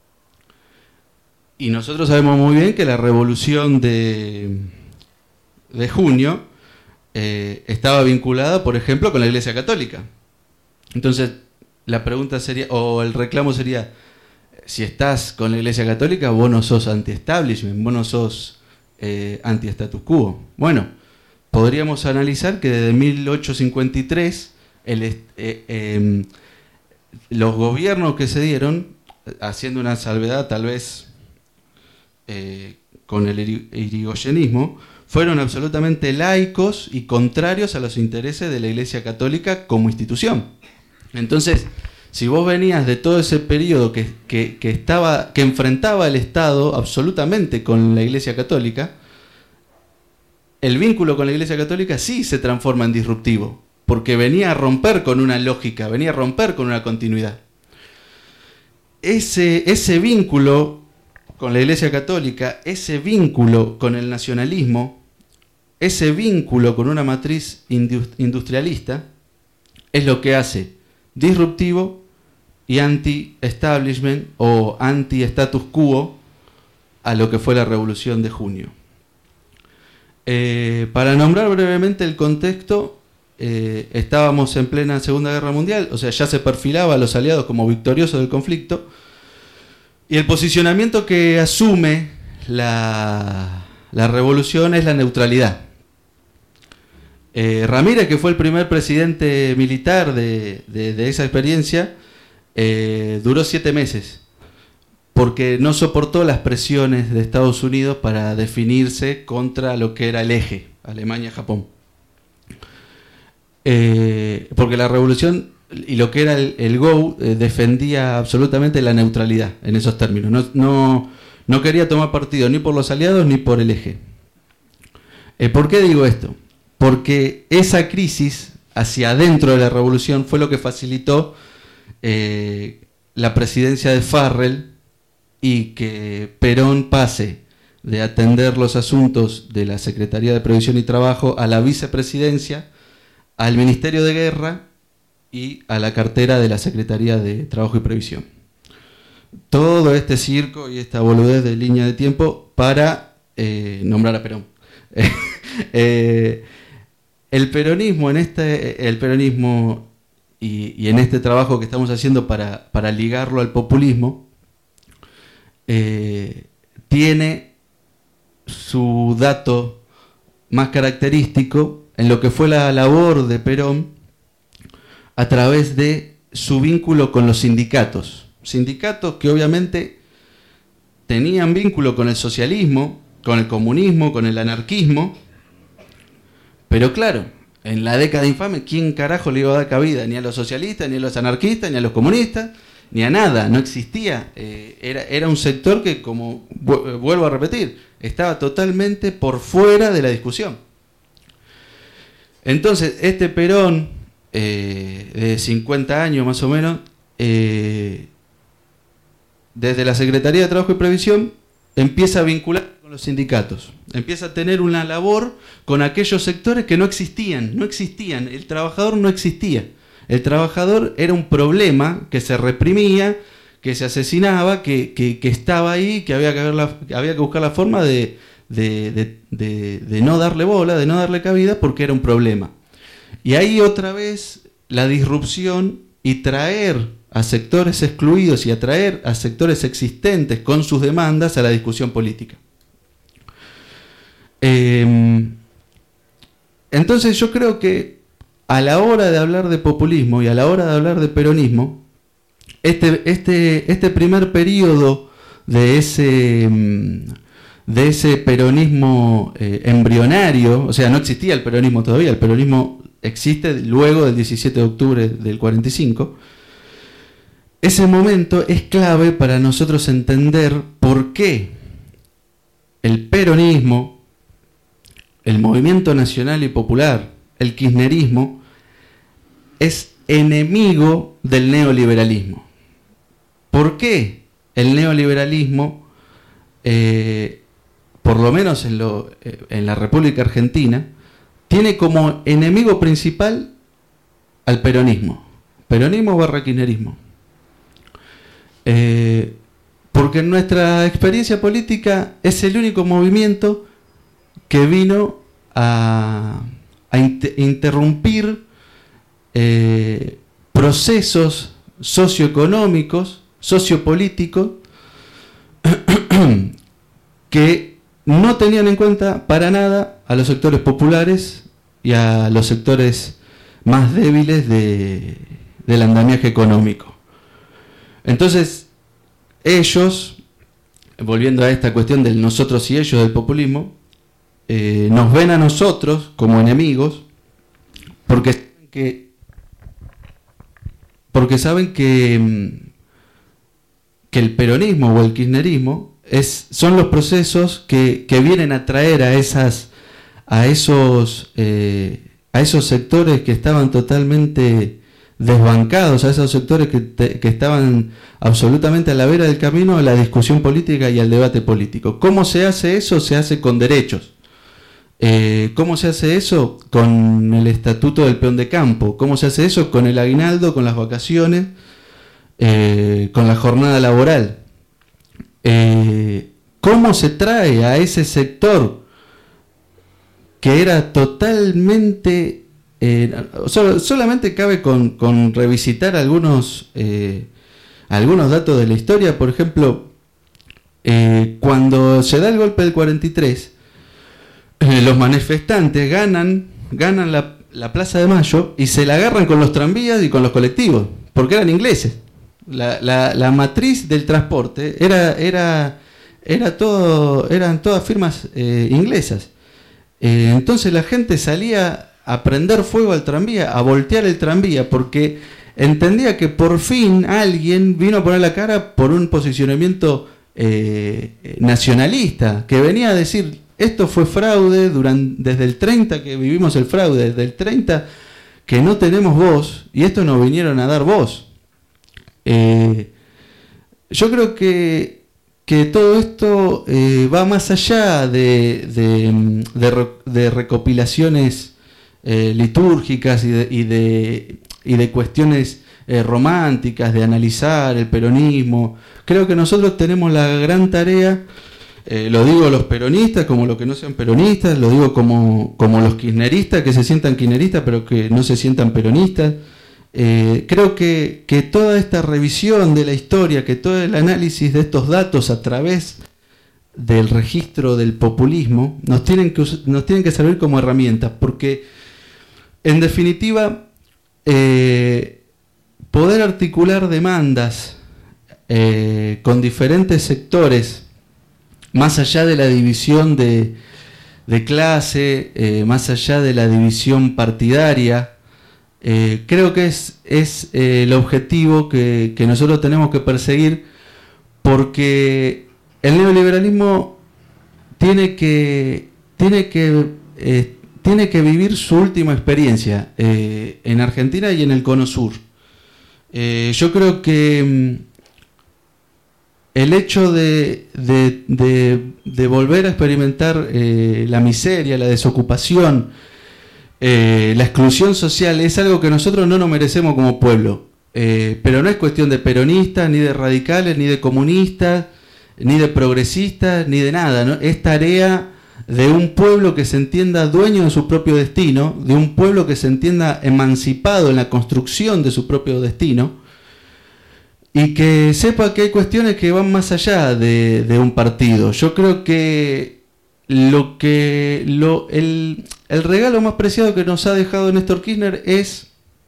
Y nosotros sabemos muy bien que la revolución de, de junio eh, estaba vinculada, por ejemplo, con la Iglesia Católica. Entonces, la pregunta sería, o el reclamo sería, si estás con la Iglesia Católica, vos no sos anti-establishment, vos no sos eh, anti-status quo. Bueno, podríamos analizar que desde mil ochocientos cincuenta y tres el, eh, eh, los gobiernos que se dieron, haciendo una salvedad tal vez eh, con el irigoyenismo, fueron absolutamente laicos y contrarios a los intereses de la Iglesia Católica como institución. Entonces, si vos venías de todo ese periodo que, que, que, estaba, que enfrentaba el Estado absolutamente con la Iglesia Católica, el vínculo con la Iglesia Católica sí se transforma en disruptivo, porque venía a romper con una lógica, venía a romper con una continuidad. Ese, ese vínculo con la Iglesia Católica, ese vínculo con el nacionalismo, ese vínculo con una matriz industrialista, es lo que hace disruptivo y anti-establishment o anti-status quo a lo que fue la Revolución de Junio. Eh, para nombrar brevemente el contexto, eh, estábamos en plena Segunda Guerra Mundial, o sea, ya se perfilaba a los aliados como victoriosos del conflicto, y el posicionamiento que asume la, la revolución es la neutralidad. Eh, Ramírez, que fue el primer presidente militar de, de, de esa experiencia, eh, duró siete meses, porque no soportó las presiones de Estados Unidos para definirse contra lo que era el eje, Alemania-Japón. Eh, porque la revolución y lo que era el, el Go eh, defendía absolutamente la neutralidad en esos términos. No, no, no quería tomar partido ni por los aliados ni por el eje. Eh, ¿Por qué digo esto? Porque esa crisis hacia adentro de la revolución fue lo que facilitó eh, la presidencia de Farrell y que Perón pase de atender los asuntos de la Secretaría de Previsión y Trabajo a la vicepresidencia, al Ministerio de Guerra y a la cartera de la Secretaría de Trabajo y Previsión. Todo este circo y esta boludez de línea de tiempo para eh, nombrar a Perón. eh, el peronismo en este, el peronismo y, y en este trabajo que estamos haciendo para, para ligarlo al populismo, eh, tiene su dato más característico en lo que fue la labor de Perón a través de su vínculo con los sindicatos. Sindicatos que obviamente tenían vínculo con el socialismo, con el comunismo, con el anarquismo, pero claro, en la década infame, ¿quién carajo le iba a dar cabida? Ni a los socialistas, ni a los anarquistas, ni a los comunistas, ni a nada, no existía. Eh, era, era un sector que, como vuelvo a repetir, estaba totalmente por fuera de la discusión. Entonces, este Perón, eh, de cincuenta años más o menos, eh, desde la Secretaría de Trabajo y Previsión, empieza a vincular con con los sindicatos, empieza a tener una labor con aquellos sectores que no existían, no existían, el trabajador no existía. El trabajador era un problema que se reprimía, que se asesinaba, que, que, que estaba ahí, que había que, ver la, había que buscar la forma de, de, de, de, de no darle bola, de no darle cabida, porque era un problema. Y ahí otra vez la disrupción y traer a sectores excluidos y atraer a sectores existentes con sus demandas a la discusión política. Eh, entonces yo creo que a la hora de hablar de populismo y a la hora de hablar de peronismo, este, este, este primer periodo de ese, de ese peronismo eh, embrionario, o sea, no existía el peronismo todavía, el peronismo existe luego del diecisiete de octubre del cuarenta y cinco, ese momento es clave para nosotros entender por qué el peronismo, el movimiento nacional y popular, el kirchnerismo, es enemigo del neoliberalismo. ¿Por qué el neoliberalismo, eh, por lo menos en, lo, eh, en la República Argentina, tiene como enemigo principal al peronismo? Peronismo barra kirchnerismo. Eh, porque en nuestra experiencia política es el único movimiento que vino a, a inter interrumpir eh, procesos socioeconómicos, sociopolíticos, que no tenían en cuenta para nada a los sectores populares y a los sectores más débiles de, del andamiaje económico. Entonces, ellos, volviendo a esta cuestión del nosotros y ellos del populismo, eh, nos ven a nosotros como enemigos porque, que, porque saben que, que el peronismo o el kirchnerismo es, son los procesos que, que vienen a traer a, esas, a, esos, eh, a esos sectores que estaban totalmente desbancados, a esos sectores que, te, que estaban absolutamente a la vera del camino a la discusión política y al debate político. ¿Cómo se hace eso? Se hace con derechos. Eh, ¿Cómo se hace eso? Con el estatuto del peón de campo. ¿Cómo se hace eso? Con el aguinaldo, con las vacaciones, eh, con la jornada laboral. Eh, ¿Cómo se trae a ese sector que era totalmente... Eh, solo, solamente cabe con, con revisitar algunos, eh, algunos datos de la historia. Por ejemplo, eh, cuando se da el golpe del cuarenta y tres, eh, los manifestantes ganan, ganan la, la Plaza de Mayo y se la agarran con los tranvías y con los colectivos, porque eran ingleses. La, la, la matriz del transporte era, era, era todo, eran todas firmas eh, inglesas. Eh, entonces la gente salía a prender fuego al tranvía, a voltear el tranvía, porque entendía que por fin alguien vino a poner la cara por un posicionamiento eh, nacionalista, que venía a decir, esto fue fraude, durante, desde el treinta que vivimos el fraude, desde el treinta que no tenemos voz, y esto nos vinieron a dar voz. Eh, yo creo que, que todo esto eh, va más allá de, de, de, de recopilaciones Eh, litúrgicas y de, y de, y de cuestiones eh, románticas, de analizar el peronismo. Creo que nosotros tenemos la gran tarea, eh, lo digo los peronistas como los que no sean peronistas, lo digo como, como los kirchneristas que se sientan kirchneristas pero que no se sientan peronistas. Eh, creo que, que toda esta revisión de la historia, que todo el análisis de estos datos a través del registro del populismo nos tienen que, nos tienen que servir como herramientas, porque en definitiva, eh, poder articular demandas eh, con diferentes sectores, más allá de la división de, de clase, eh, más allá de la división partidaria, eh, creo que es, es eh, el objetivo que, que nosotros tenemos que perseguir, porque el neoliberalismo tiene que, tiene que eh, tiene que vivir su última experiencia eh, en Argentina y en el Cono Sur. Eh, yo creo que el hecho de, de, de, de volver a experimentar eh, la miseria, la desocupación, eh, la exclusión social, es algo que nosotros no nos merecemos como pueblo. Eh, pero no es cuestión de peronistas, ni de radicales, ni de comunistas, ni de progresistas, ni de nada, ¿no? Es tarea de un pueblo que se entienda dueño de su propio destino, de un pueblo que se entienda emancipado en la construcción de su propio destino, y que sepa que hay cuestiones que van más allá de, de un partido. Yo creo que lo que lo, el, el regalo más preciado que nos ha dejado Néstor Kirchner es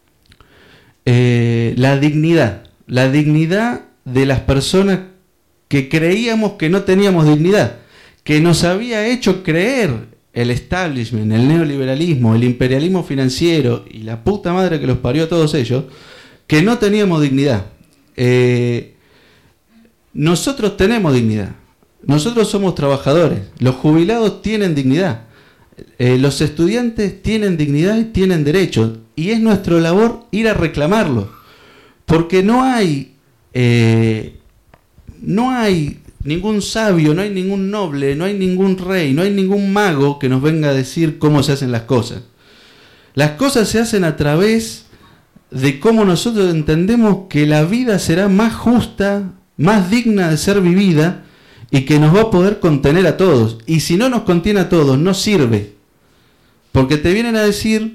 eh, la dignidad, la dignidad de las personas que creíamos que no teníamos dignidad, que nos había hecho creer el establishment, el neoliberalismo, el imperialismo financiero y la puta madre que los parió a todos ellos, que no teníamos dignidad. Eh, nosotros tenemos dignidad, nosotros somos trabajadores, los jubilados tienen dignidad, eh, los estudiantes tienen dignidad y tienen derechos, y es nuestra labor ir a reclamarlo, porque no hay eh, no hay ningún sabio, no hay ningún noble, no hay ningún rey, no hay ningún mago que nos venga a decir cómo se hacen las cosas. Las cosas se hacen a través de cómo nosotros entendemos que la vida será más justa, más digna de ser vivida y que nos va a poder contener a todos. Y si no nos contiene a todos, no sirve. Porque te vienen a decir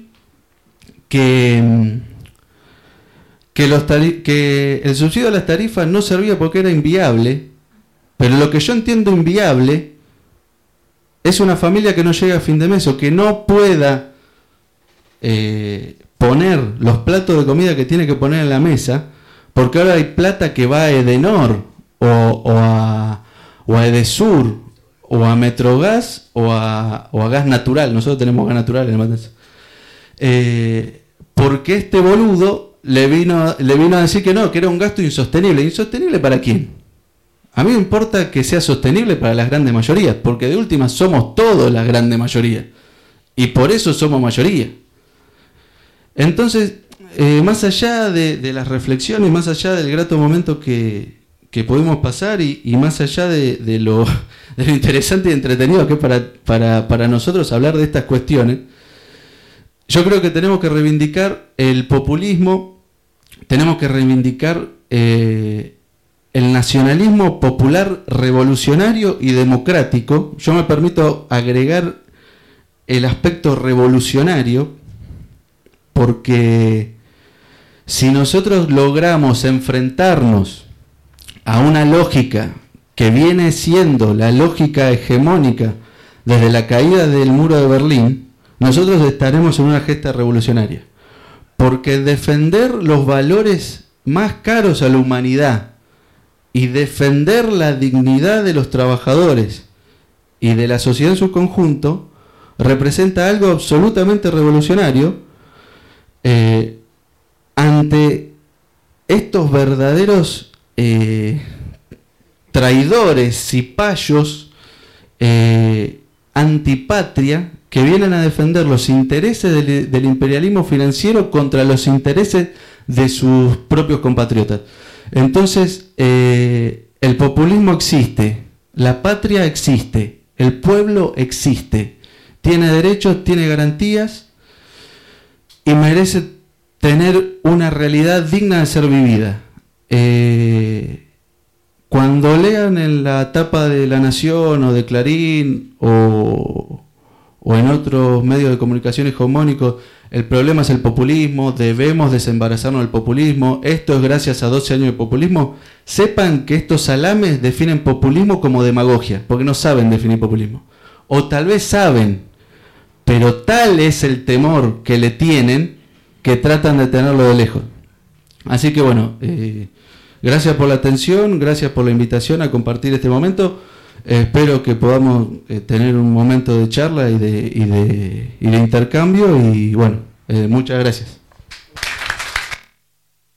que, que, los tari- que el subsidio a las tarifas no servía porque era inviable, pero lo que yo entiendo inviable es una familia que no llega a fin de mes o que no pueda eh, poner los platos de comida que tiene que poner en la mesa, porque ahora hay plata que va a Edenor o, o, a, o a Edesur o a Metrogas o a, o a gas natural. Nosotros tenemos gas natural en el Matanza. Eh, porque este boludo le vino, le vino a decir que no, que era un gasto insostenible. ¿Insostenible para quién? A mí me importa que sea sostenible para las grandes mayorías, porque de última somos todos la grande mayoría. Y por eso somos mayoría. Entonces, eh, más allá de, de las reflexiones, más allá del grato momento que, que pudimos pasar y, y más allá de, de, lo, de lo interesante y entretenido que es para, para, para nosotros hablar de estas cuestiones, yo creo que tenemos que reivindicar el populismo, tenemos que reivindicar eh, el nacionalismo popular revolucionario y democrático. Yo me permito agregar el aspecto revolucionario, porque si nosotros logramos enfrentarnos a una lógica que viene siendo la lógica hegemónica desde la caída del muro de Berlín, nosotros estaremos en una gesta revolucionaria. Porque defender los valores más caros a la humanidad y defender la dignidad de los trabajadores y de la sociedad en su conjunto representa algo absolutamente revolucionario. Eh, ante estos verdaderos eh, traidores, cipayos, eh, antipatria, que vienen a defender los intereses del, del imperialismo financiero contra los intereses de sus propios compatriotas. Entonces, eh, el populismo existe, la patria existe, el pueblo existe, tiene derechos, tiene garantías, y merece tener una realidad digna de ser vivida. Eh, cuando lean en la tapa de La Nación o de Clarín o, o en otros medios de comunicación hegemónicos, el problema es el populismo, debemos desembarazarnos del populismo, esto es gracias a doce años de populismo, sepan que estos salames definen populismo como demagogia, porque no saben definir populismo. O tal vez saben, pero tal es el temor que le tienen que tratan de tenerlo de lejos. Así que bueno, eh, gracias por la atención, gracias por la invitación a compartir este momento. Eh, espero que podamos eh, tener un momento de charla y de, y de, y de intercambio y bueno, eh, muchas gracias.